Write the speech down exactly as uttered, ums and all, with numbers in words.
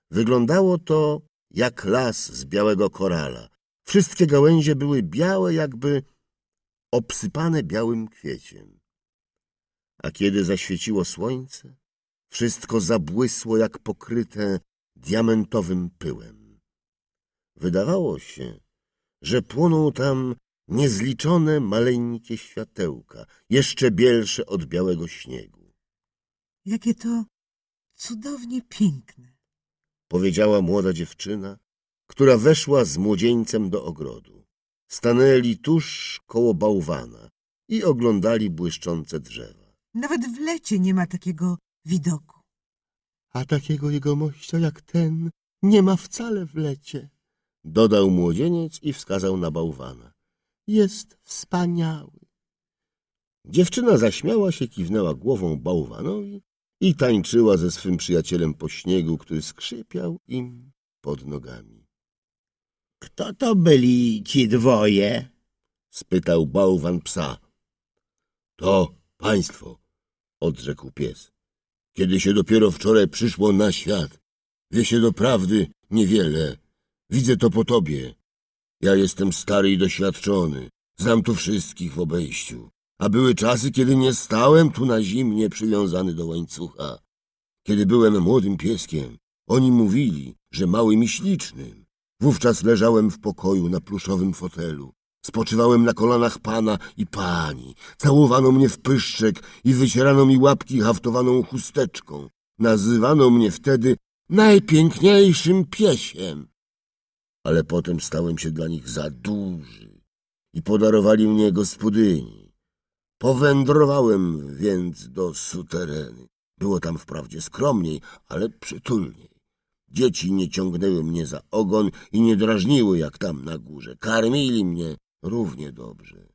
Wyglądało to jak las z białego korala. Wszystkie gałęzie były białe, jakby obsypane białym kwieciem. A kiedy zaświeciło słońce, wszystko zabłysło jak pokryte diamentowym pyłem. Wydawało się, że płoną tam niezliczone maleńkie światełka, jeszcze bielsze od białego śniegu. Jakie to cudownie piękne, powiedziała młoda dziewczyna, która weszła z młodzieńcem do ogrodu. Stanęli tuż koło bałwana i oglądali błyszczące drzewa. Nawet w lecie nie ma takiego widoku. A takiego jegomościa jak ten nie ma wcale w lecie, dodał młodzieniec i wskazał na bałwana. Jest wspaniały. Dziewczyna zaśmiała się, kiwnęła głową bałwanowi i tańczyła ze swym przyjacielem po śniegu, który skrzypiał im pod nogami. — Kto to byli ci dwoje? — spytał bałwan psa. — To państwo — odrzekł pies. — Kiedy się dopiero wczoraj przyszło na świat, wie się doprawdy niewiele. Widzę to po tobie. Ja jestem stary i doświadczony. Znam tu wszystkich w obejściu. A były czasy, kiedy nie stałem tu na zimnie przywiązany do łańcucha. Kiedy byłem młodym pieskiem, oni mówili, że małym i ślicznym. Wówczas leżałem w pokoju na pluszowym fotelu. Spoczywałem na kolanach pana i pani. Całowano mnie w pyszczek i wycierano mi łapki haftowaną chusteczką. Nazywano mnie wtedy najpiękniejszym piesiem. Ale potem stałem się dla nich za duży i podarowali mnie gospodyni. Powędrowałem więc do sutereny. Było tam wprawdzie skromniej, ale przytulniej. Dzieci nie ciągnęły mnie za ogon i nie drażniły jak tam na górze. Karmili mnie równie dobrze.